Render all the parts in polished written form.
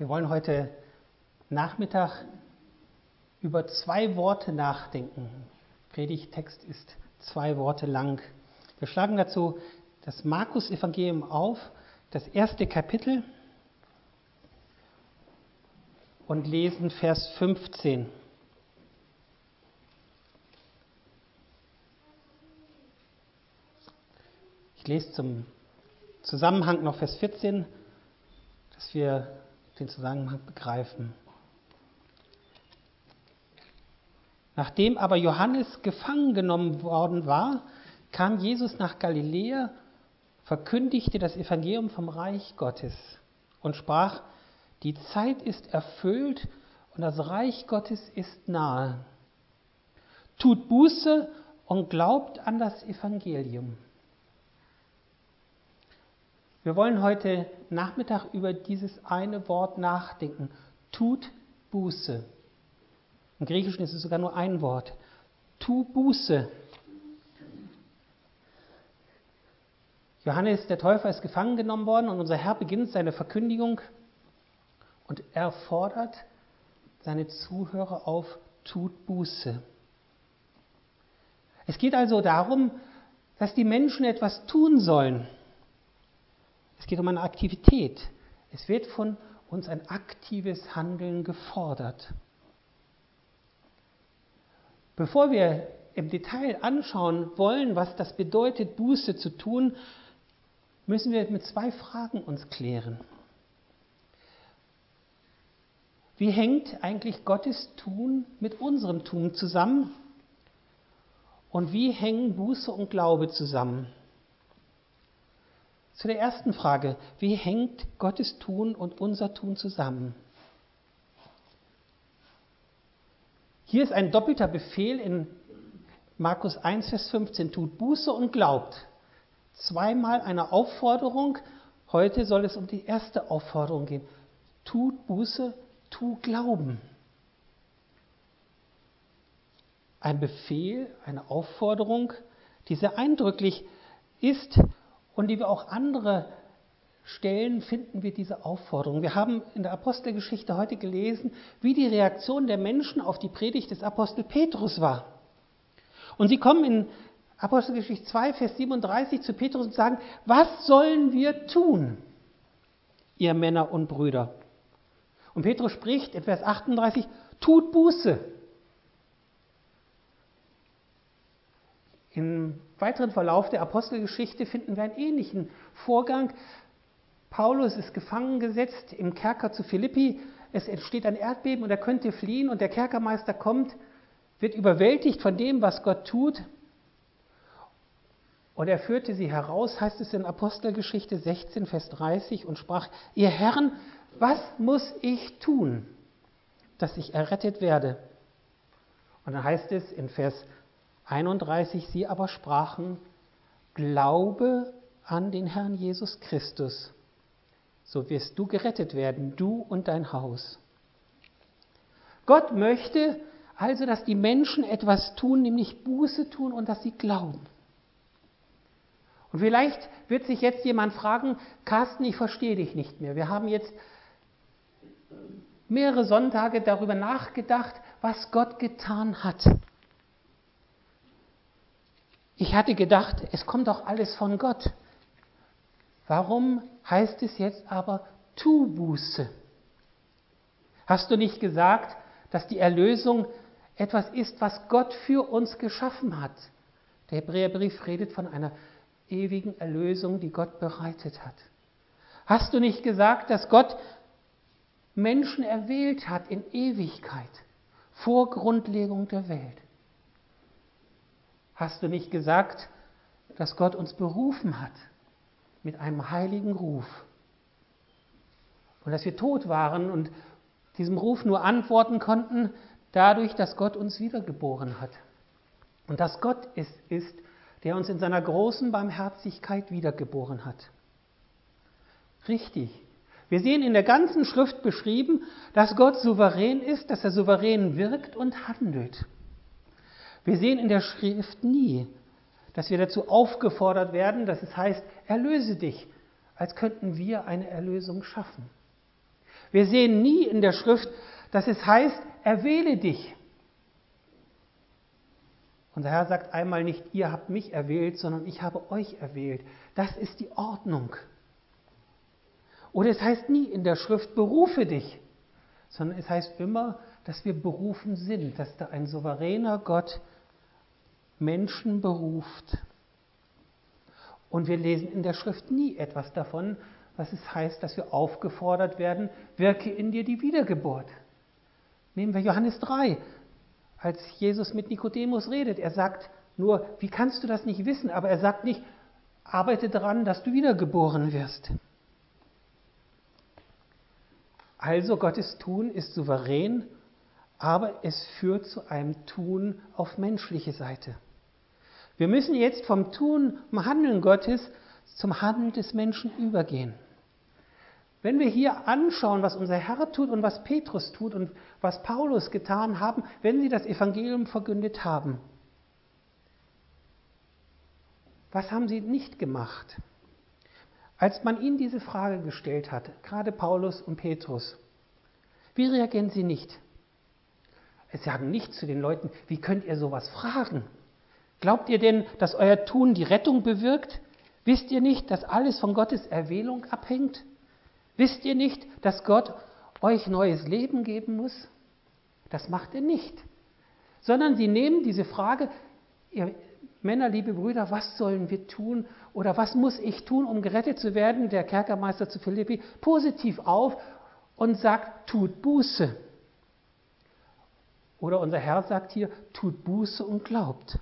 Wir wollen heute Nachmittag über 2 Worte nachdenken. Der Predigttext ist 2 Worte lang. Wir schlagen dazu das Markus-Evangelium auf, das 1. Kapitel, und lesen Vers 15. Ich lese zum Zusammenhang noch Vers 14, dass wir den Zusammenhang begreifen. Nachdem aber Johannes gefangen genommen worden war, kam Jesus nach Galiläa, verkündigte das Evangelium vom Reich Gottes und sprach: Die Zeit ist erfüllt und das Reich Gottes ist nahe. Tut Buße und glaubt an das Evangelium. Wir wollen heute Nachmittag über dieses eine Wort nachdenken. Tut Buße. Im Griechischen ist es sogar nur ein Wort. Tu Buße. Johannes der Täufer ist gefangen genommen worden und unser Herr beginnt seine Verkündigung und er fordert seine Zuhörer auf: Tut Buße. Es geht also darum, dass die Menschen etwas tun sollen. Es geht um eine Aktivität. Es wird von uns ein aktives Handeln gefordert. Bevor wir im Detail anschauen wollen, was das bedeutet, Buße zu tun, müssen wir mit 2 Fragen uns klären. Wie hängt eigentlich Gottes Tun mit unserem Tun zusammen? Und wie hängen Buße und Glaube zusammen? Zu der ersten Frage: Wie hängt Gottes Tun und unser Tun zusammen? Hier ist ein doppelter Befehl in Markus 1, Vers 15. Tut Buße und glaubt. 2-mal eine Aufforderung. Heute soll es um die erste Aufforderung gehen. Tut Buße, tu Glauben. Ein Befehl, eine Aufforderung, die sehr eindrücklich ist und die wir auch andere Stellen finden wir diese Aufforderung. Wir haben in der Apostelgeschichte heute gelesen, wie die Reaktion der Menschen auf die Predigt des Apostel Petrus war. Und sie kommen in Apostelgeschichte 2, Vers 37 zu Petrus und sagen: Was sollen wir tun, ihr Männer und Brüder? Und Petrus spricht in Vers 38: Tut Buße. Im weiteren Verlauf der Apostelgeschichte finden wir einen ähnlichen Vorgang. Paulus ist gefangen gesetzt im Kerker zu Philippi. Es entsteht ein Erdbeben und er könnte fliehen und der Kerkermeister kommt, wird überwältigt von dem, was Gott tut. Und er führte sie heraus, heißt es in Apostelgeschichte 16, Vers 30, und sprach: Ihr Herren, was muss ich tun, dass ich errettet werde? Und dann heißt es in Vers 31, sie aber sprachen: Glaube an den Herrn Jesus Christus, so wirst du gerettet werden, du und dein Haus. Gott möchte also, dass die Menschen etwas tun, nämlich Buße tun und dass sie glauben. Und vielleicht wird sich jetzt jemand fragen: Carsten, ich verstehe dich nicht mehr. Wir haben jetzt mehrere Sonntage darüber nachgedacht, was Gott getan hat. Ich hatte gedacht, es kommt doch alles von Gott. Warum heißt es jetzt aber, tu Buße? Hast du nicht gesagt, dass die Erlösung etwas ist, was Gott für uns geschaffen hat? Der Hebräerbrief redet von einer ewigen Erlösung, die Gott bereitet hat. Hast du nicht gesagt, dass Gott Menschen erwählt hat in Ewigkeit, vor Grundlegung der Welt? Hast du nicht gesagt, dass Gott uns berufen hat mit einem heiligen Ruf und dass wir tot waren und diesem Ruf nur antworten konnten dadurch, dass Gott uns wiedergeboren hat und dass Gott es ist, der uns in seiner großen Barmherzigkeit wiedergeboren hat? Richtig. Wir sehen in der ganzen Schrift beschrieben, dass Gott souverän ist, dass er souverän wirkt und handelt. Wir sehen in der Schrift nie, dass wir dazu aufgefordert werden, dass es heißt: Erlöse dich, als könnten wir eine Erlösung schaffen. Wir sehen nie in der Schrift, dass es heißt, erwähle dich. Unser Herr sagt einmal nicht, ihr habt mich erwählt, sondern ich habe euch erwählt. Das ist die Ordnung. Oder es heißt nie in der Schrift, berufe dich, sondern es heißt immer, dass wir berufen sind, dass da ein souveräner Gott Menschen beruft. Und wir lesen in der Schrift nie etwas davon, was es heißt, dass wir aufgefordert werden, wirke in dir die Wiedergeburt. Nehmen wir Johannes 3, als Jesus mit Nikodemus redet. Er sagt nur, wie kannst du das nicht wissen? Aber er sagt nicht, arbeite daran, dass du wiedergeboren wirst. Also Gottes Tun ist souverän, aber es führt zu einem Tun auf menschliche Seite. Wir müssen jetzt vom Tun, vom Handeln Gottes zum Handeln des Menschen übergehen. Wenn wir hier anschauen, was unser Herr tut und was Petrus tut und was Paulus getan haben, wenn sie das Evangelium verkündet haben, was haben sie nicht gemacht? Als man ihnen diese Frage gestellt hat, gerade Paulus und Petrus, wie reagieren sie nicht? Sie sagen nicht zu den Leuten, wie könnt ihr sowas fragen? Glaubt ihr denn, dass euer Tun die Rettung bewirkt? Wisst ihr nicht, dass alles von Gottes Erwählung abhängt? Wisst ihr nicht, dass Gott euch neues Leben geben muss? Das macht er nicht. Sondern sie nehmen diese Frage, ihr Männer, liebe Brüder, was sollen wir tun oder was muss ich tun, um gerettet zu werden, der Kerkermeister zu Philippi, positiv auf und sagt, tut Buße. Oder unser Herr sagt hier, tut Buße und glaubt.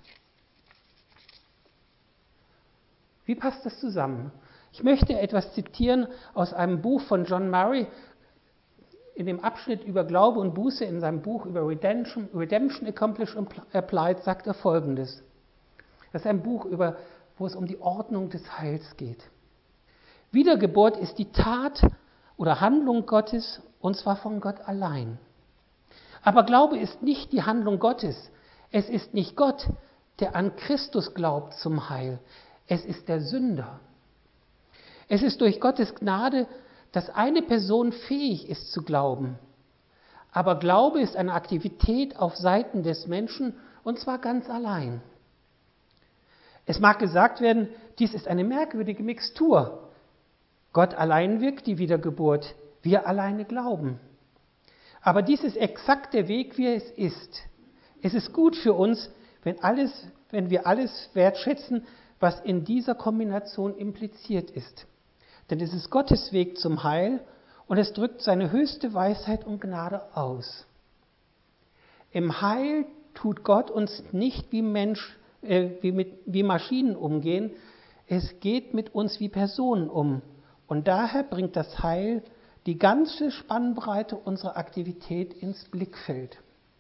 Wie passt das zusammen? Ich möchte etwas zitieren aus einem Buch von John Murray, in dem Abschnitt über Glaube und Buße, in seinem Buch über Redemption Accomplished and Applied, sagt er Folgendes. Das ist ein Buch, wo es um die Ordnung des Heils geht. Wiedergeburt ist die Tat oder Handlung Gottes, und zwar von Gott allein. Aber Glaube ist nicht die Handlung Gottes. Es ist nicht Gott, der an Christus glaubt zum Heil. Es ist der Sünder. Es ist durch Gottes Gnade, dass eine Person fähig ist zu glauben. Aber Glaube ist eine Aktivität auf Seiten des Menschen, und zwar ganz allein. Es mag gesagt werden, dies ist eine merkwürdige Mixtur. Gott allein wirkt die Wiedergeburt, wir alleine glauben. Aber dies ist exakt der Weg, wie es ist. Es ist gut für uns, wenn wir alles wertschätzen, was in dieser Kombination impliziert ist. Denn es ist Gottes Weg zum Heil und es drückt seine höchste Weisheit und Gnade aus. Im Heil tut Gott uns nicht wie Maschinen umgehen, es geht mit uns wie Personen um. Und daher bringt das Heil die ganze Spannbreite unserer Aktivität ins Blickfeld.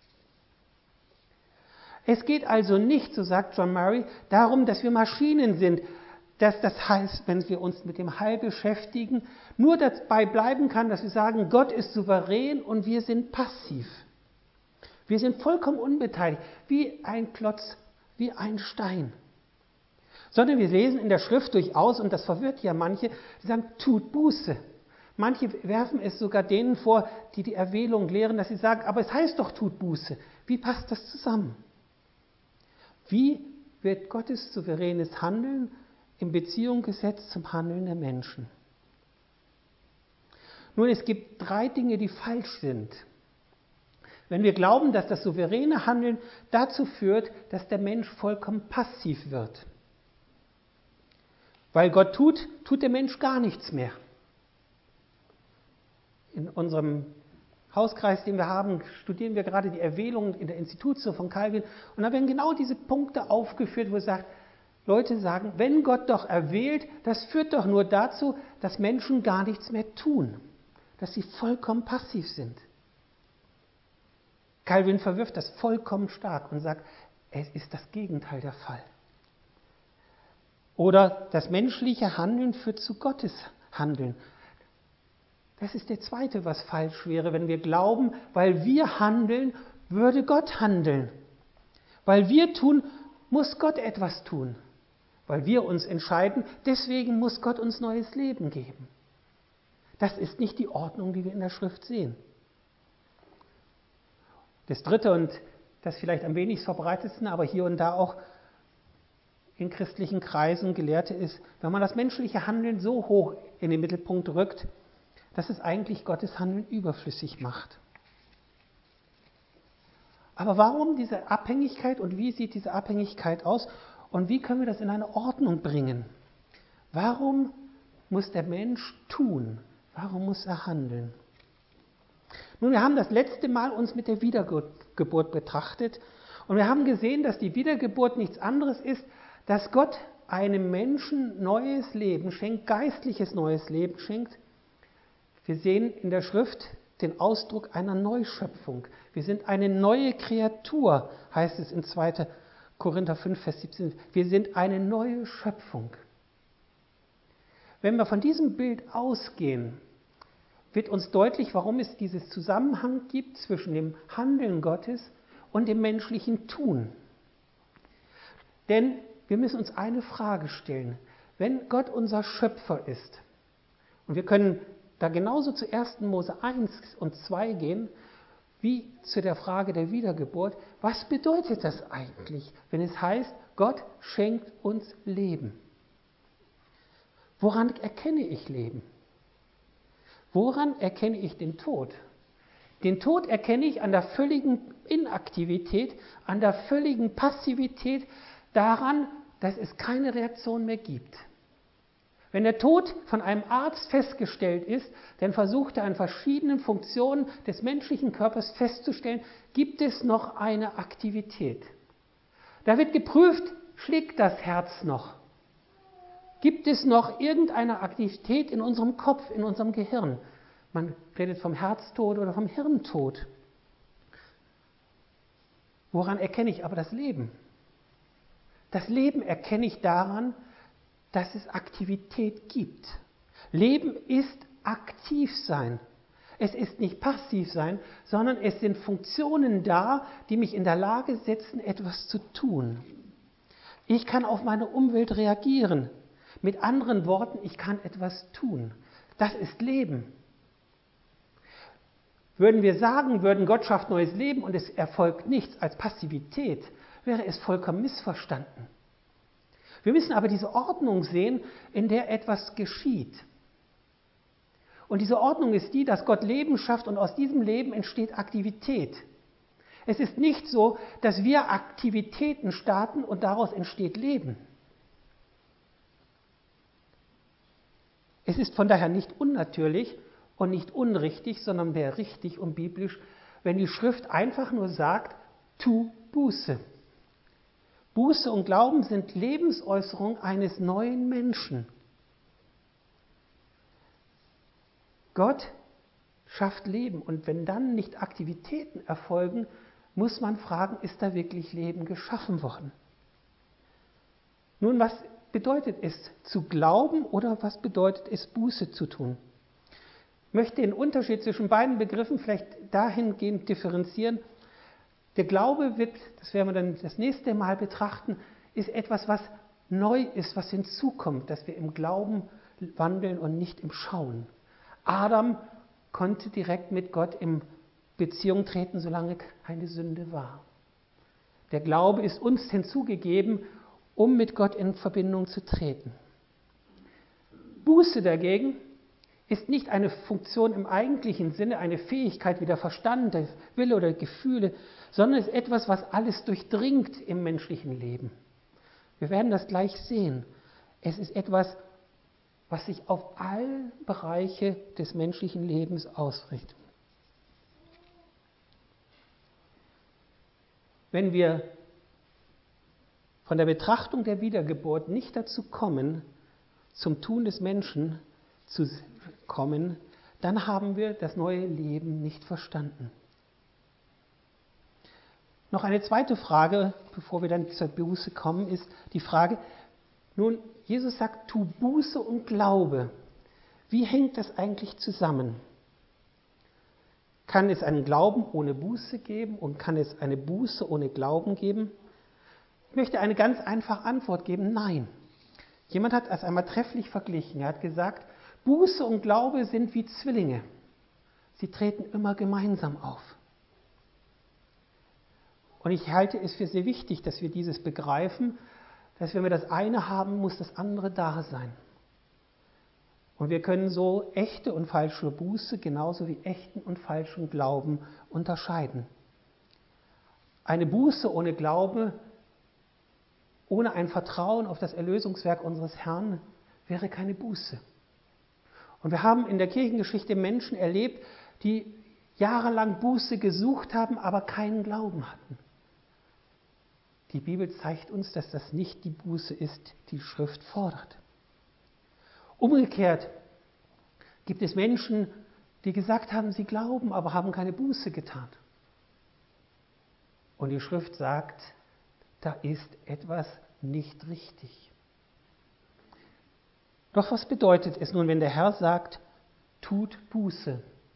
Es geht also nicht, so sagt John Murray, darum, dass wir Maschinen sind, dass das heißt, wenn wir uns mit dem Heil beschäftigen, nur dabei bleiben kann, dass wir sagen, Gott ist souverän und wir sind passiv. Wir sind vollkommen unbeteiligt, wie ein Klotz, wie ein Stein. Sondern wir lesen in der Schrift durchaus, und das verwirrt ja manche, die sagen, tut Buße. Manche werfen es sogar denen vor, die die Erwählung lehren, dass sie sagen, aber es heißt doch, tut Buße. Wie passt das zusammen? Wie wird Gottes souveränes Handeln in Beziehung gesetzt zum Handeln der Menschen? Nun, es gibt 3 Dinge, die falsch sind. Wenn wir glauben, dass das souveräne Handeln dazu führt, dass der Mensch vollkommen passiv wird. Weil Gott tut der Mensch gar nichts mehr. In unserem Hauskreis, den wir haben, studieren wir gerade die Erwählung in der Institutio von Calvin. Und da werden genau diese Punkte aufgeführt, wo es sagt, Leute sagen, wenn Gott doch erwählt, das führt doch nur dazu, dass Menschen gar nichts mehr tun. Dass sie vollkommen passiv sind. Calvin verwirft das vollkommen stark und sagt, es ist das Gegenteil der Fall. Oder das menschliche Handeln führt zu Gottes Handeln. Das ist der zweite, was falsch wäre, wenn wir glauben, weil wir handeln, würde Gott handeln. Weil wir tun, muss Gott etwas tun. Weil wir uns entscheiden, deswegen muss Gott uns neues Leben geben. Das ist nicht die Ordnung, die wir in der Schrift sehen. Das Dritte und das vielleicht am wenigst verbreitetsten, aber hier und da auch in christlichen Kreisen Gelehrte ist, wenn man das menschliche Handeln so hoch in den Mittelpunkt rückt, dass es eigentlich Gottes Handeln überflüssig macht. Aber warum diese Abhängigkeit und wie sieht diese Abhängigkeit aus und wie können wir das in eine Ordnung bringen? Warum muss der Mensch tun? Warum muss er handeln? Nun, wir haben das letzte Mal uns mit der Wiedergeburt betrachtet und wir haben gesehen, dass die Wiedergeburt nichts anderes ist, dass Gott einem Menschen neues Leben schenkt, geistliches neues Leben schenkt. Wir sehen in der Schrift den Ausdruck einer Neuschöpfung. Wir sind eine neue Kreatur, heißt es in 2. Korinther 5, Vers 17. Wir sind eine neue Schöpfung. Wenn wir von diesem Bild ausgehen, wird uns deutlich, warum es dieses Zusammenhang gibt zwischen dem Handeln Gottes und dem menschlichen Tun. Denn wir müssen uns eine Frage stellen. Wenn Gott unser Schöpfer ist, und wir können da genauso zu 1. Mose 1 und 2 gehen, wie zu der Frage der Wiedergeburt, was bedeutet das eigentlich, wenn es heißt, Gott schenkt uns Leben? Woran erkenne ich Leben? Woran erkenne ich den Tod? Den Tod erkenne ich an der völligen Inaktivität, an der völligen Passivität, daran, dass es keine Reaktion mehr gibt. Wenn der Tod von einem Arzt festgestellt ist, dann versucht er an verschiedenen Funktionen des menschlichen Körpers festzustellen, gibt es noch eine Aktivität. Da wird geprüft, schlägt das Herz noch? Gibt es noch irgendeine Aktivität in unserem Kopf, in unserem Gehirn? Man redet vom Herztod oder vom Hirntod. Woran erkenne ich aber das Leben? Das Leben erkenne ich daran, dass es Aktivität gibt. Leben ist aktiv sein. Es ist nicht passiv sein, sondern es sind Funktionen da, die mich in der Lage setzen, etwas zu tun. Ich kann auf meine Umwelt reagieren. Mit anderen Worten, ich kann etwas tun. Das ist Leben. Würden wir sagen, Gott schafft neues Leben und es erfolgt nichts als Passivität, wäre es vollkommen missverstanden. Wir müssen aber diese Ordnung sehen, in der etwas geschieht. Und diese Ordnung ist die, dass Gott Leben schafft und aus diesem Leben entsteht Aktivität. Es ist nicht so, dass wir Aktivitäten starten und daraus entsteht Leben. Es ist von daher nicht unnatürlich und nicht unrichtig, sondern mehr richtig und biblisch, wenn die Schrift einfach nur sagt, tu Buße. Buße und Glauben sind Lebensäußerung eines neuen Menschen. Gott schafft Leben und wenn dann nicht Aktivitäten erfolgen, muss man fragen, ist da wirklich Leben geschaffen worden? Nun, was bedeutet es zu glauben oder was bedeutet es Buße zu tun? Ich möchte den Unterschied zwischen beiden Begriffen vielleicht dahingehend differenzieren. Der Glaube wird, das werden wir dann das nächste Mal betrachten, ist etwas, was neu ist, was hinzukommt, dass wir im Glauben wandeln und nicht im Schauen. Adam konnte direkt mit Gott in Beziehung treten, solange keine Sünde war. Der Glaube ist uns hinzugegeben, um mit Gott in Verbindung zu treten. Buße dagegen ist nicht eine Funktion im eigentlichen Sinne, eine Fähigkeit wie der Verstand, der Wille oder Gefühle, sondern es ist etwas, was alles durchdringt im menschlichen Leben. Wir werden das gleich sehen. Es ist etwas, was sich auf alle Bereiche des menschlichen Lebens ausrichtet. Wenn wir von der Betrachtung der Wiedergeburt nicht dazu kommen, zum Tun des Menschen zu kommen, dann haben wir das neue Leben nicht verstanden. Noch eine zweite Frage, bevor wir dann zur Buße kommen, ist die Frage, nun, Jesus sagt, tu Buße und Glaube. Wie hängt das eigentlich zusammen? Kann es einen Glauben ohne Buße geben und kann es eine Buße ohne Glauben geben? Ich möchte eine ganz einfache Antwort geben, nein. Jemand hat es einmal trefflich verglichen. Er hat gesagt, Buße und Glaube sind wie Zwillinge. Sie treten immer gemeinsam auf. Und ich halte es für sehr wichtig, dass wir dieses begreifen, dass wenn wir das eine haben, muss das andere da sein. Und wir können so echte und falsche Buße genauso wie echten und falschen Glauben unterscheiden. Eine Buße ohne Glaube, ohne ein Vertrauen auf das Erlösungswerk unseres Herrn, wäre keine Buße. Und wir haben in der Kirchengeschichte Menschen erlebt, die jahrelang Buße gesucht haben, aber keinen Glauben hatten. Die Bibel zeigt uns, dass das nicht die Buße ist, die die Schrift fordert. Umgekehrt gibt es Menschen, die gesagt haben, sie glauben, aber haben keine Buße getan. Und die Schrift sagt, da ist etwas nicht richtig. Doch was bedeutet es nun, wenn der Herr sagt, tut Buße?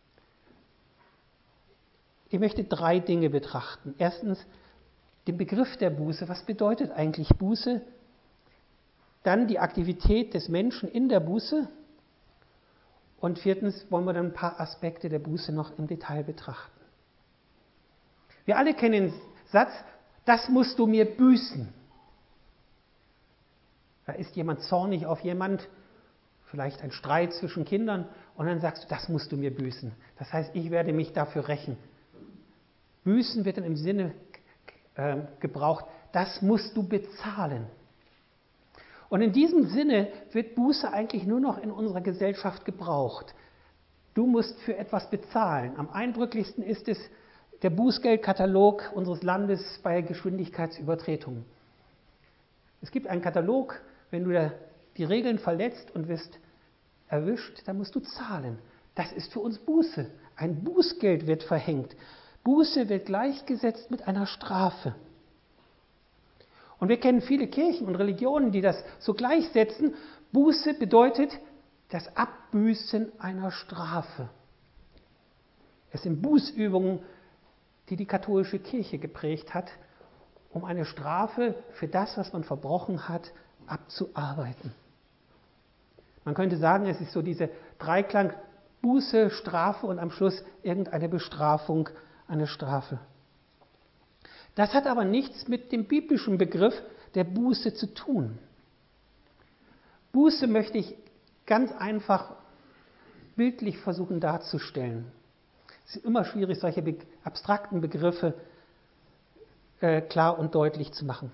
Ich möchte 3 Dinge betrachten. Erstens, den Begriff der Buße. Was bedeutet eigentlich Buße? Dann die Aktivität des Menschen in der Buße. Und 4. wollen wir dann ein paar Aspekte der Buße noch im Detail betrachten. Wir alle kennen den Satz, das musst du mir büßen. Da ist jemand zornig auf jemand, vielleicht ein Streit zwischen Kindern, und dann sagst du, das musst du mir büßen. Das heißt, ich werde mich dafür rächen. Büßen wird dann im Sinne gebraucht, das musst du bezahlen. Und in diesem Sinne wird Buße eigentlich nur noch in unserer Gesellschaft gebraucht. Du musst für etwas bezahlen. Am eindrücklichsten ist es der Bußgeldkatalog unseres Landes bei Geschwindigkeitsübertretungen. Es gibt einen Katalog, wenn du die Regeln verletzt und wirst erwischt, dann musst du zahlen. Das ist für uns Buße. Ein Bußgeld wird verhängt. Buße wird gleichgesetzt mit einer Strafe. Und wir kennen viele Kirchen und Religionen, die das so gleichsetzen. Buße bedeutet das Abbüßen einer Strafe. Es sind Bußübungen, die die katholische Kirche geprägt hat, um eine Strafe für das, was man verbrochen hat, abzuarbeiten. Man könnte sagen, es ist so diese Dreiklang Buße, Strafe und am Schluss irgendeine Bestrafung, eine Strafe. Das hat aber nichts mit dem biblischen Begriff der Buße zu tun. Buße möchte ich ganz einfach bildlich versuchen darzustellen. Es ist immer schwierig, solche abstrakten Begriffe klar und deutlich zu machen.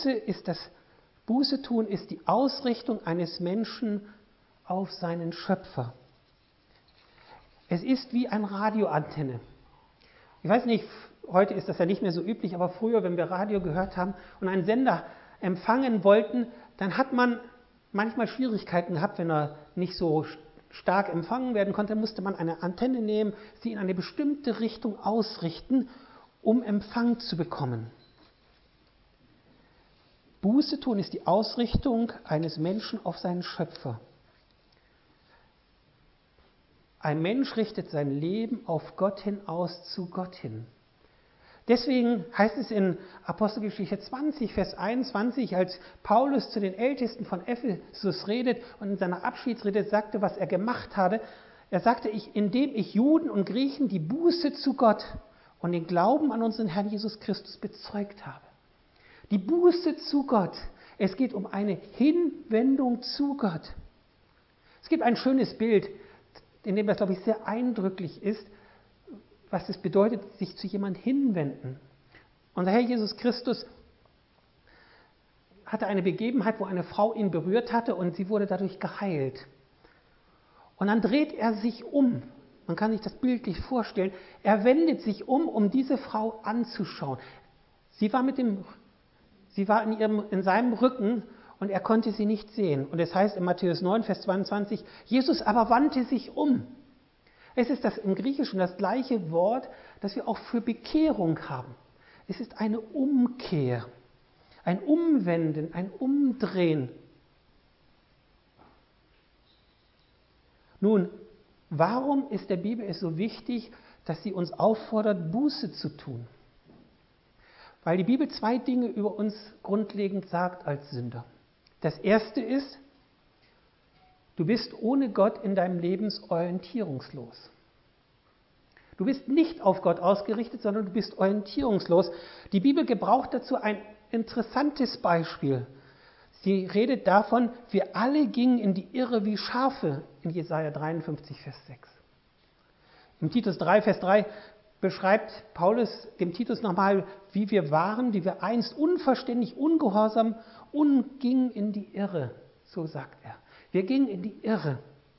Buße tun ist die Ausrichtung eines Menschen auf seinen Schöpfer. Es ist wie eine Radioantenne. Ich weiß nicht, heute ist das ja nicht mehr so üblich, aber früher, wenn wir Radio gehört haben und einen Sender empfangen wollten, dann hat man manchmal Schwierigkeiten gehabt, wenn er nicht so stark empfangen werden konnte, musste man eine Antenne nehmen, sie in eine bestimmte Richtung ausrichten, um Empfang zu bekommen. Buße tun ist die Ausrichtung eines Menschen auf seinen Schöpfer. Ein Mensch richtet sein Leben auf Gott hin aus, zu Gott hin. Deswegen heißt es in Apostelgeschichte 20, Vers 21, als Paulus zu den Ältesten von Ephesus redet und in seiner Abschiedsrede sagte, was er gemacht hatte. Er sagte, indem ich Juden und Griechen die Buße zu Gott und den Glauben an unseren Herrn Jesus Christus bezeugt habe. Die Buße zu Gott. Es geht um eine Hinwendung zu Gott. Es gibt ein schönes Bild, in dem das, glaube ich, sehr eindrücklich ist, was es bedeutet, sich zu jemandem hinwenden. Unser Herr Jesus Christus hatte eine Begebenheit, wo eine Frau ihn berührt hatte und sie wurde dadurch geheilt. Und dann dreht er sich um. Man kann sich das bildlich vorstellen. Er wendet sich um diese Frau anzuschauen. Sie war in seinem Rücken und er konnte sie nicht sehen. Und es heißt in Matthäus 9, Vers 22, Jesus aber wandte sich um. Es ist im Griechischen das gleiche Wort, das wir auch für Bekehrung haben. Es ist eine Umkehr, ein Umwenden, ein Umdrehen. Nun, warum ist der Bibel es so wichtig, dass sie uns auffordert, Buße zu tun? Weil die Bibel 2 Dinge über uns grundlegend sagt als Sünder. Das erste ist, Du bist ohne Gott in deinem Leben orientierungslos. Du bist nicht auf Gott ausgerichtet, sondern du bist orientierungslos. Die Bibel gebraucht dazu ein interessantes Beispiel. Sie redet davon, wir alle gingen in die Irre wie Schafe in Jesaja 53, Vers 6. Im Titus 3, Vers 3 beschreibt Paulus dem Titus nochmal, wie wir waren, wie wir einst unverständig, ungehorsam und gingen in die Irre. So sagt er. Wir gingen in die Irre.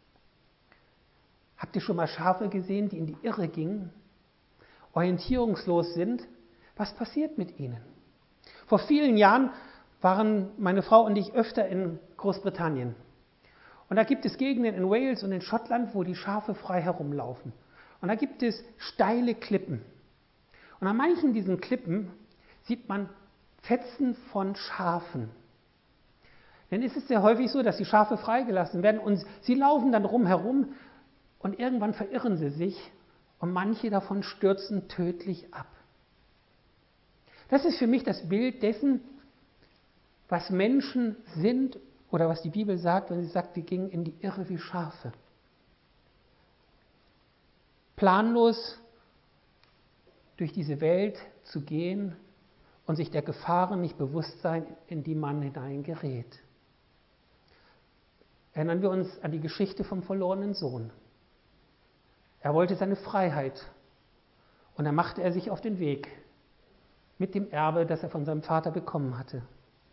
Habt ihr schon mal Schafe gesehen, die in die Irre gingen, orientierungslos sind? Was passiert mit ihnen? Vor vielen Jahren waren meine Frau und ich öfter in Großbritannien. Und da gibt es Gegenden in Wales und in Schottland, wo die Schafe frei herumlaufen. Und da gibt es steile Klippen. Und an manchen diesen Klippen sieht man Fetzen von Schafen. Denn es ist sehr häufig so, dass die Schafe freigelassen werden und sie laufen dann rumherum und irgendwann verirren sie sich und manche davon stürzen tödlich ab. Das ist für mich das Bild dessen, was Menschen sind oder was die Bibel sagt, wenn sie sagt, wir gingen in die Irre wie Schafe. Planlos durch diese Welt zu gehen und sich der Gefahren nicht bewusst sein, in die man hineingerät. Erinnern wir uns an die Geschichte vom verlorenen Sohn. Er wollte seine Freiheit und dann machte er sich auf den Weg mit dem Erbe, das er von seinem Vater bekommen hatte.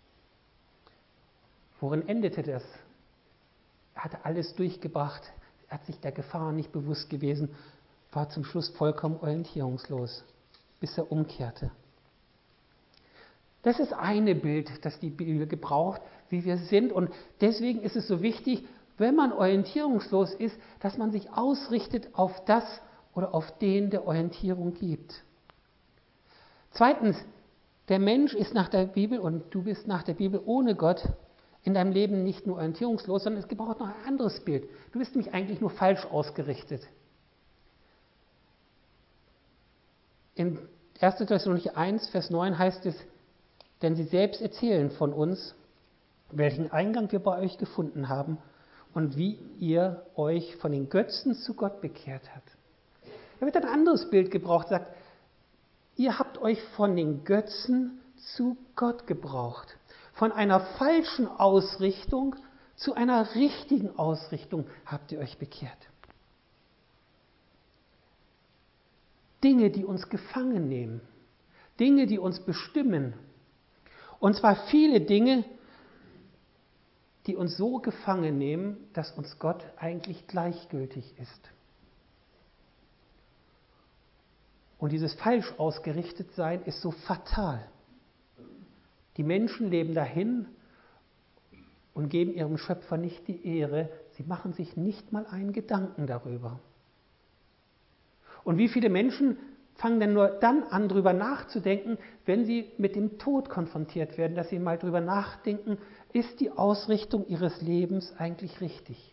Worin endete das? Er hatte alles durchgebracht, er hat sich der Gefahr nicht bewusst gewesen, war zum Schluss vollkommen orientierungslos, bis er umkehrte. Das ist eine Bild, das die Bibel gebraucht, wie wir sind. Und deswegen ist es so wichtig, wenn man orientierungslos ist, dass man sich ausrichtet auf das oder auf den, der Orientierung gibt. Zweitens, der Mensch ist nach der Bibel und du bist nach der Bibel ohne Gott in deinem Leben nicht nur orientierungslos, sondern es gebraucht noch ein anderes Bild. Du bist nämlich eigentlich nur falsch ausgerichtet. In 1. Thessalonicher 1, Vers 9 heißt es, denn sie selbst erzählen von uns, welchen Eingang wir bei euch gefunden haben und wie ihr euch von den Götzen zu Gott bekehrt habt. Da wird ein anderes Bild gebraucht, sagt, ihr habt euch von den Götzen zu Gott gebraucht. Von einer falschen Ausrichtung zu einer richtigen Ausrichtung habt ihr euch bekehrt. Dinge, die uns gefangen nehmen, Dinge, die uns bestimmen. Und zwar viele Dinge, die uns so gefangen nehmen, dass uns Gott eigentlich gleichgültig ist. Und dieses falsch ausgerichtet sein ist so fatal. Die Menschen leben dahin und geben ihrem Schöpfer nicht die Ehre. Sie machen sich nicht mal einen Gedanken darüber. Und wie viele Menschen fangen denn nur dann an, darüber nachzudenken, wenn sie mit dem Tod konfrontiert werden, dass sie mal darüber nachdenken, ist die Ausrichtung ihres Lebens eigentlich richtig?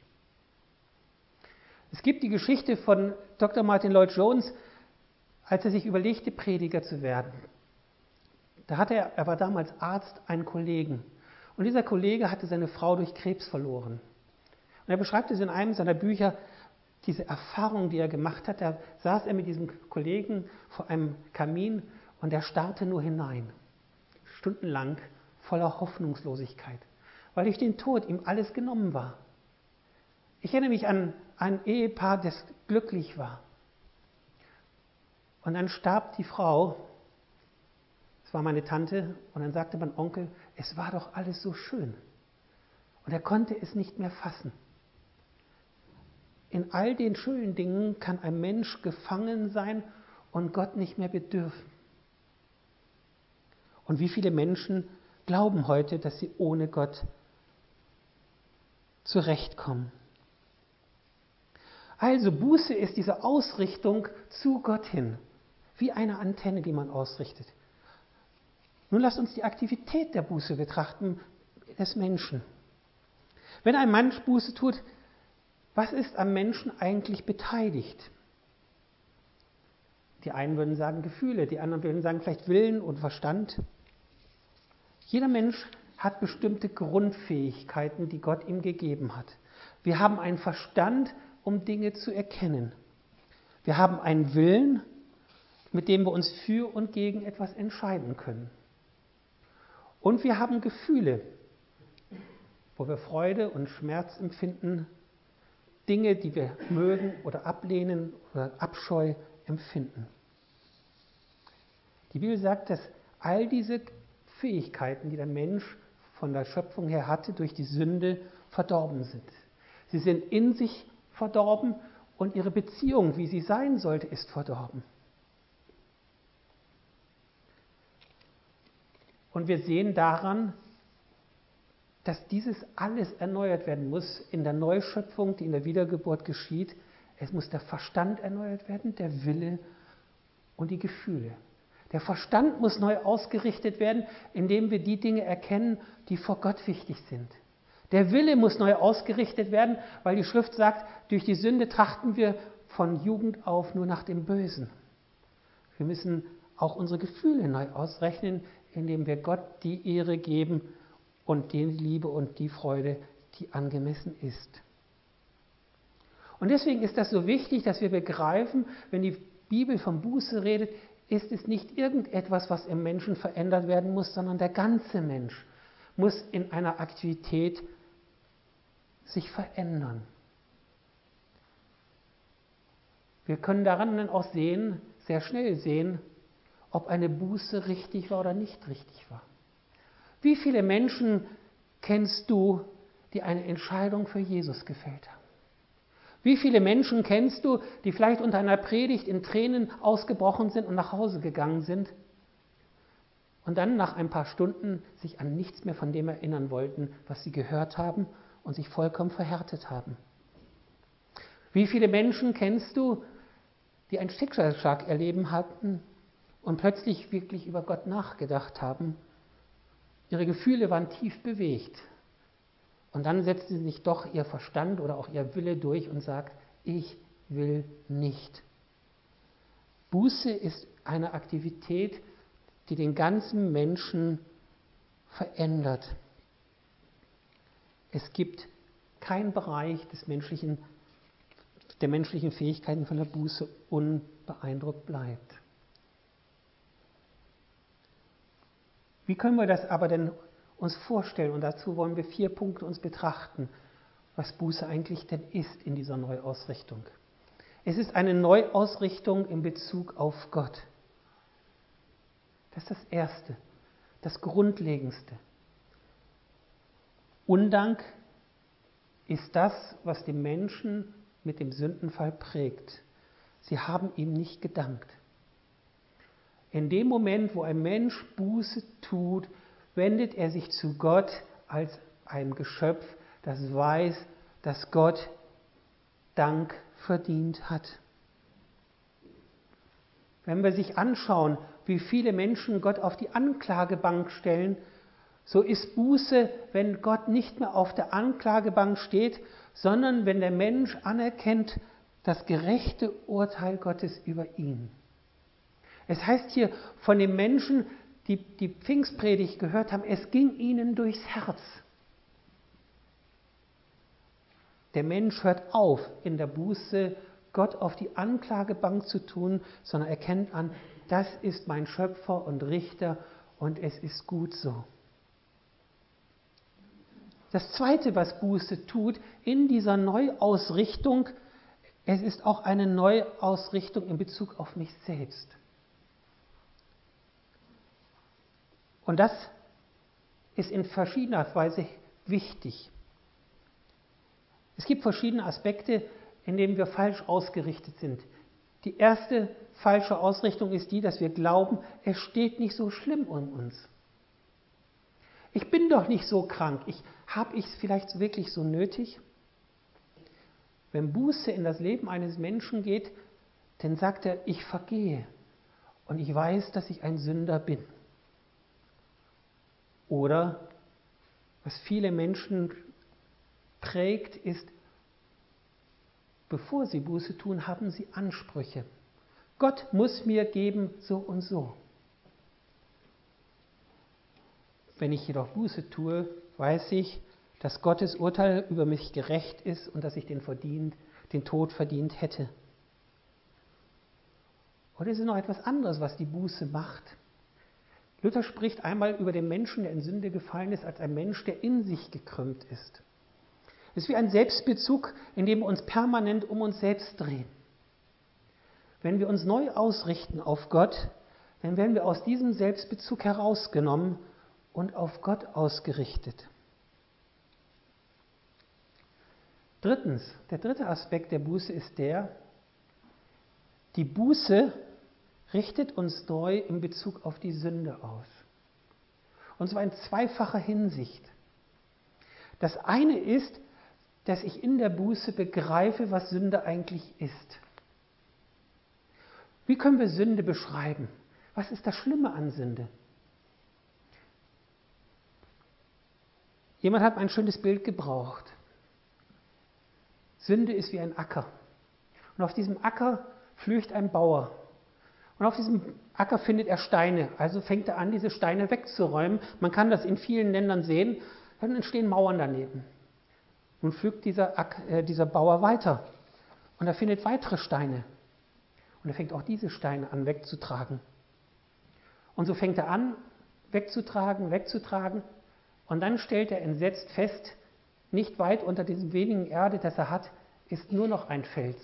Es gibt die Geschichte von Dr. Martin Lloyd-Jones, als er sich überlegte, Prediger zu werden. Da hatte er war damals Arzt, einen Kollegen. Und dieser Kollege hatte seine Frau durch Krebs verloren. Und er beschreibt es in einem seiner Bücher, diese Erfahrung, die er gemacht hat. Da saß er mit diesem Kollegen vor einem Kamin und er starrte nur hinein. Stundenlang voller Hoffnungslosigkeit, weil durch den Tod ihm alles genommen war. Ich erinnere mich an ein Ehepaar, das glücklich war. Und dann starb die Frau, es war meine Tante, und dann sagte mein Onkel, es war doch alles so schön. Und er konnte es nicht mehr fassen. In all den schönen Dingen kann ein Mensch gefangen sein und Gott nicht mehr bedürfen. Und wie viele Menschen glauben heute, dass sie ohne Gott zurechtkommen? Also Buße ist diese Ausrichtung zu Gott hin, wie eine Antenne, die man ausrichtet. Nun lasst uns die Aktivität der Buße betrachten, des Menschen. Wenn ein Mensch Buße tut, was ist am Menschen eigentlich beteiligt? Die einen würden sagen Gefühle, die anderen würden sagen vielleicht Willen und Verstand. Jeder Mensch hat bestimmte Grundfähigkeiten, die Gott ihm gegeben hat. Wir haben einen Verstand, um Dinge zu erkennen. Wir haben einen Willen, mit dem wir uns für und gegen etwas entscheiden können. Und wir haben Gefühle, wo wir Freude und Schmerz empfinden, Dinge, die wir mögen oder ablehnen oder Abscheu empfinden. Die Bibel sagt, dass all diese Fähigkeiten, die der Mensch von der Schöpfung her hatte, durch die Sünde verdorben sind. Sie sind in sich verdorben und ihre Beziehung, wie sie sein sollte, ist verdorben. Und wir sehen daran, dass dieses alles erneuert werden muss in der Neuschöpfung, die in der Wiedergeburt geschieht. Es muss der Verstand erneuert werden, der Wille und die Gefühle. Der Verstand muss neu ausgerichtet werden, indem wir die Dinge erkennen, die vor Gott wichtig sind. Der Wille muss neu ausgerichtet werden, weil die Schrift sagt, durch die Sünde trachten wir von Jugend auf nur nach dem Bösen. Wir müssen auch unsere Gefühle neu ausrechnen, indem wir Gott die Ehre geben und die Liebe und die Freude, die angemessen ist. Und deswegen ist das so wichtig, dass wir begreifen, wenn die Bibel von Buße redet, ist es nicht irgendetwas, was im Menschen verändert werden muss, sondern der ganze Mensch muss in einer Aktivität sich verändern. Wir können daran dann auch sehen, sehr schnell sehen, ob eine Buße richtig war oder nicht richtig war. Wie viele Menschen kennst du, die eine Entscheidung für Jesus gefällt haben? Wie viele Menschen kennst du, die vielleicht unter einer Predigt in Tränen ausgebrochen sind und nach Hause gegangen sind und dann nach ein paar Stunden sich an nichts mehr von dem erinnern wollten, was sie gehört haben und sich vollkommen verhärtet haben? Wie viele Menschen kennst du, die einen Schicksalsschlag erleben hatten und plötzlich wirklich über Gott nachgedacht haben? Ihre Gefühle waren tief bewegt. Und dann setzt sie sich doch ihr Verstand oder auch ihr Wille durch und sagt, ich will nicht. Buße ist eine Aktivität, die den ganzen Menschen verändert. Es gibt keinen Bereich der menschlichen Fähigkeiten von der Buße unbeeindruckt bleibt. Wie können wir das aber denn uns vorstellen? Und dazu wollen wir 4 Punkte uns betrachten, was Buße eigentlich denn ist in dieser Neuausrichtung. Es ist eine Neuausrichtung in Bezug auf Gott. Das ist das Erste, das Grundlegendste. Undank ist das, was den Menschen mit dem Sündenfall prägt. Sie haben ihm nicht gedankt. In dem Moment, wo ein Mensch Buße tut, wendet er sich zu Gott als einem Geschöpf, das weiß, dass Gott Dank verdient hat. Wenn wir sich anschauen, wie viele Menschen Gott auf die Anklagebank stellen, so ist Buße, wenn Gott nicht mehr auf der Anklagebank steht, sondern wenn der Mensch anerkennt das gerechte Urteil Gottes über ihn. Es heißt hier von den Menschen, die die Pfingstpredigt gehört haben, es ging ihnen durchs Herz. Der Mensch hört auf, in der Buße Gott auf die Anklagebank zu tun, sondern erkennt an, das ist mein Schöpfer und Richter und es ist gut so. Das Zweite, was Buße tut, in dieser Neuausrichtung, es ist auch eine Neuausrichtung in Bezug auf mich selbst. Und das ist in verschiedener Weise wichtig. Es gibt verschiedene Aspekte, in denen wir falsch ausgerichtet sind. Die erste falsche Ausrichtung ist die, dass wir glauben, es steht nicht so schlimm um uns. Ich bin doch nicht so krank. Habe ich es vielleicht wirklich so nötig? Wenn Buße in das Leben eines Menschen geht, dann sagt er, ich vergehe und ich weiß, dass ich ein Sünder bin. Oder was viele Menschen prägt, ist, bevor sie Buße tun, haben sie Ansprüche. Gott muss mir geben, so und so. Wenn ich jedoch Buße tue, weiß ich, dass Gottes Urteil über mich gerecht ist und dass ich den Tod verdient hätte. Oder ist es noch etwas anderes, was die Buße macht? Luther spricht einmal über den Menschen, der in Sünde gefallen ist, als ein Mensch, der in sich gekrümmt ist. Es ist wie ein Selbstbezug, in dem wir uns permanent um uns selbst drehen. Wenn wir uns neu ausrichten auf Gott, dann werden wir aus diesem Selbstbezug herausgenommen und auf Gott ausgerichtet. Drittens, der dritte Aspekt der Buße ist die Buße richtet uns neu in Bezug auf die Sünde aus. Und zwar in zweifacher Hinsicht. Das eine ist, dass ich in der Buße begreife, was Sünde eigentlich ist. Wie können wir Sünde beschreiben? Was ist das Schlimme an Sünde? Jemand hat ein schönes Bild gebraucht. Sünde ist wie ein Acker. Und auf diesem Acker pflügt ein Bauer. Und auf diesem Acker findet er Steine. Also fängt er an, diese Steine wegzuräumen. Man kann das in vielen Ländern sehen. Dann entstehen Mauern daneben. Nun pflügt dieser Bauer weiter. Und er findet weitere Steine. Und er fängt auch diese Steine an wegzutragen. Und so fängt er an, wegzutragen. Und dann stellt er entsetzt fest, nicht weit unter diesem wenigen Erde, das er hat, ist nur noch ein Fels.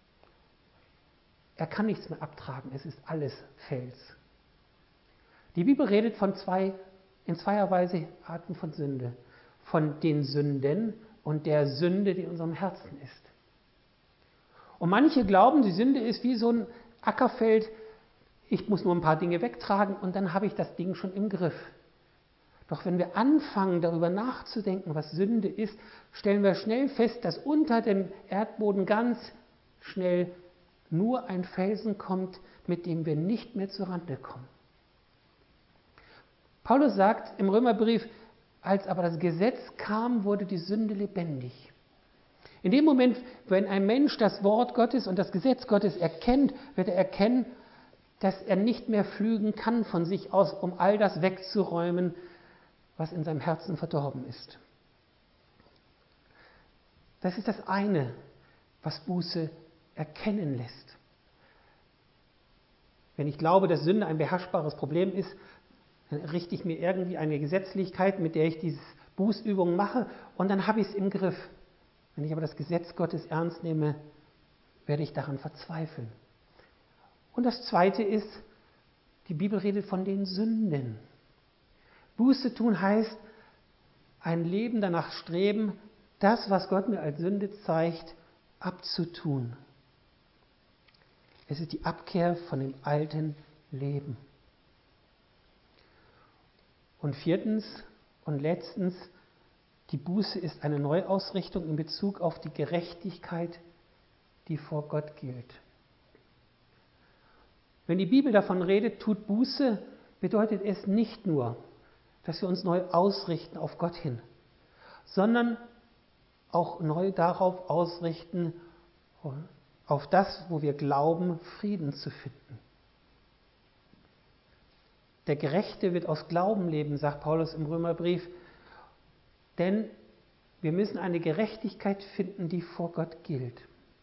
Er kann nichts mehr abtragen, es ist alles Fels. Die Bibel redet in zweier Weise Arten von Sünde. Von den Sünden und der Sünde, die in unserem Herzen ist. Und manche glauben, die Sünde ist wie so ein Ackerfeld, ich muss nur ein paar Dinge wegtragen und dann habe ich das Ding schon im Griff. Doch wenn wir anfangen, darüber nachzudenken, was Sünde ist, stellen wir schnell fest, dass unter dem Erdboden ganz schnell nur ein Felsen kommt, mit dem wir nicht mehr zurande kommen. Paulus sagt im Römerbrief, als aber das Gesetz kam, wurde die Sünde lebendig. In dem Moment, wenn ein Mensch das Wort Gottes und das Gesetz Gottes erkennt, wird er erkennen, dass er nicht mehr pflügen kann von sich aus, um all das wegzuräumen, was in seinem Herzen verdorben ist. Das ist das eine, was Buße erkennen lässt. Wenn ich glaube, dass Sünde ein beherrschbares Problem ist, dann richte ich mir irgendwie eine Gesetzlichkeit, mit der ich diese Bußübungen mache und dann habe ich es im Griff. Wenn ich aber das Gesetz Gottes ernst nehme, werde ich daran verzweifeln. Und das Zweite ist, die Bibel redet von den Sünden. Buße tun heißt, ein Leben danach streben, das, was Gott mir als Sünde zeigt, abzutun. Es ist die Abkehr von dem alten Leben. Und viertens und letztens, die Buße ist eine Neuausrichtung in Bezug auf die Gerechtigkeit, die vor Gott gilt. Wenn die Bibel davon redet, tut Buße, bedeutet es nicht nur, dass wir uns neu ausrichten auf Gott hin, sondern auch neu darauf ausrichten, auf das, wo wir glauben, Frieden zu finden. Der Gerechte wird aus Glauben leben, sagt Paulus im Römerbrief, denn wir müssen eine Gerechtigkeit finden, die vor Gott gilt.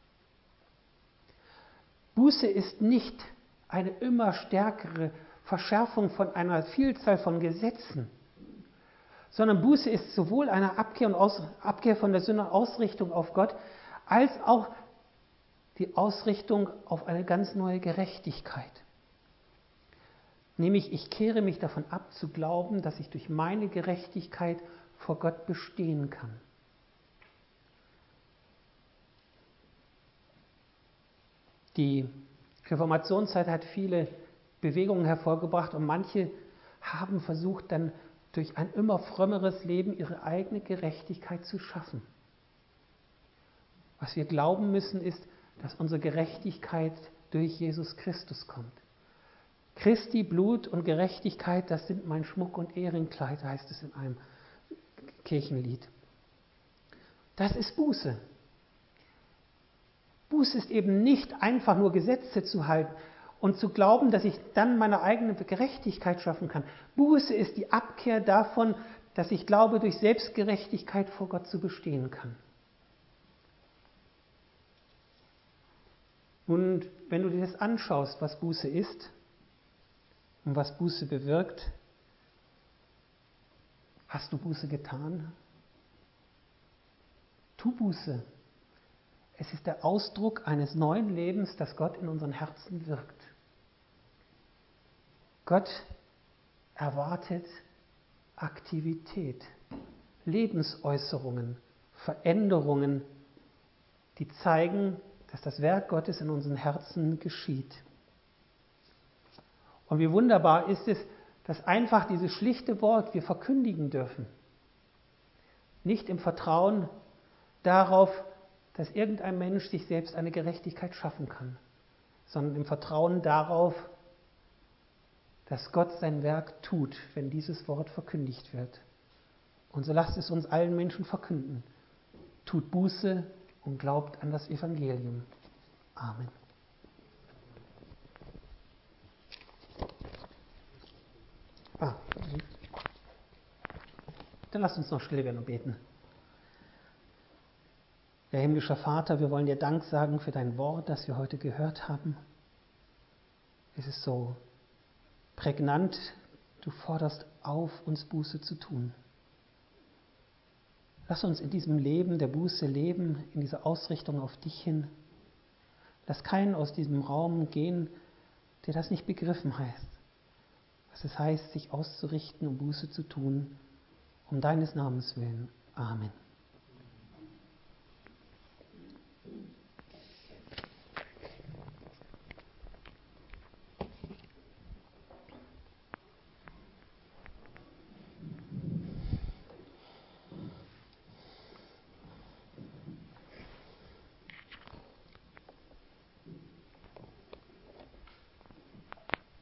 Buße ist nicht eine immer stärkere Verschärfung von einer Vielzahl von Gesetzen, sondern Buße ist sowohl eine Abkehr von der Sünde und Ausrichtung auf Gott, als auch die Ausrichtung auf eine ganz neue Gerechtigkeit. Nämlich, ich kehre mich davon ab, zu glauben, dass ich durch meine Gerechtigkeit vor Gott bestehen kann. Die Reformationszeit hat viele Bewegungen hervorgebracht und manche haben versucht, dann durch ein immer frömmeres Leben ihre eigene Gerechtigkeit zu schaffen. Was wir glauben müssen, ist, dass unsere Gerechtigkeit durch Jesus Christus kommt. Christi Blut und Gerechtigkeit, das sind mein Schmuck und Ehrenkleid, heißt es in einem Kirchenlied. Das ist Buße. Buße ist eben nicht einfach nur Gesetze zu halten und zu glauben, dass ich dann meine eigene Gerechtigkeit schaffen kann. Buße ist die Abkehr davon, dass ich glaube, durch Selbstgerechtigkeit vor Gott zu bestehen kann. Und wenn du dir das anschaust, was Buße ist und was Buße bewirkt, hast du Buße getan? Tu Buße. Es ist der Ausdruck eines neuen Lebens, das Gott in unseren Herzen wirkt. Gott erwartet Aktivität, Lebensäußerungen, Veränderungen, die zeigen, dass das Werk Gottes in unseren Herzen geschieht. Und wie wunderbar ist es, dass einfach dieses schlichte Wort wir verkündigen dürfen. Nicht im Vertrauen darauf, dass irgendein Mensch sich selbst eine Gerechtigkeit schaffen kann, sondern im Vertrauen darauf, dass Gott sein Werk tut, wenn dieses Wort verkündigt wird. Und so lasst es uns allen Menschen verkünden. Tut Buße und glaubt an das Evangelium. Amen. Dann lasst uns noch still werden und beten. Ja, himmlischer Vater, wir wollen dir Dank sagen für dein Wort, das wir heute gehört haben. Es ist so prägnant, du forderst auf, uns Buße zu tun. Lass uns in diesem Leben der Buße leben, in dieser Ausrichtung auf dich hin. Lass keinen aus diesem Raum gehen, der das nicht begriffen heißt. Was es heißt, sich auszurichten, um Buße zu tun, um deines Namens willen. Amen.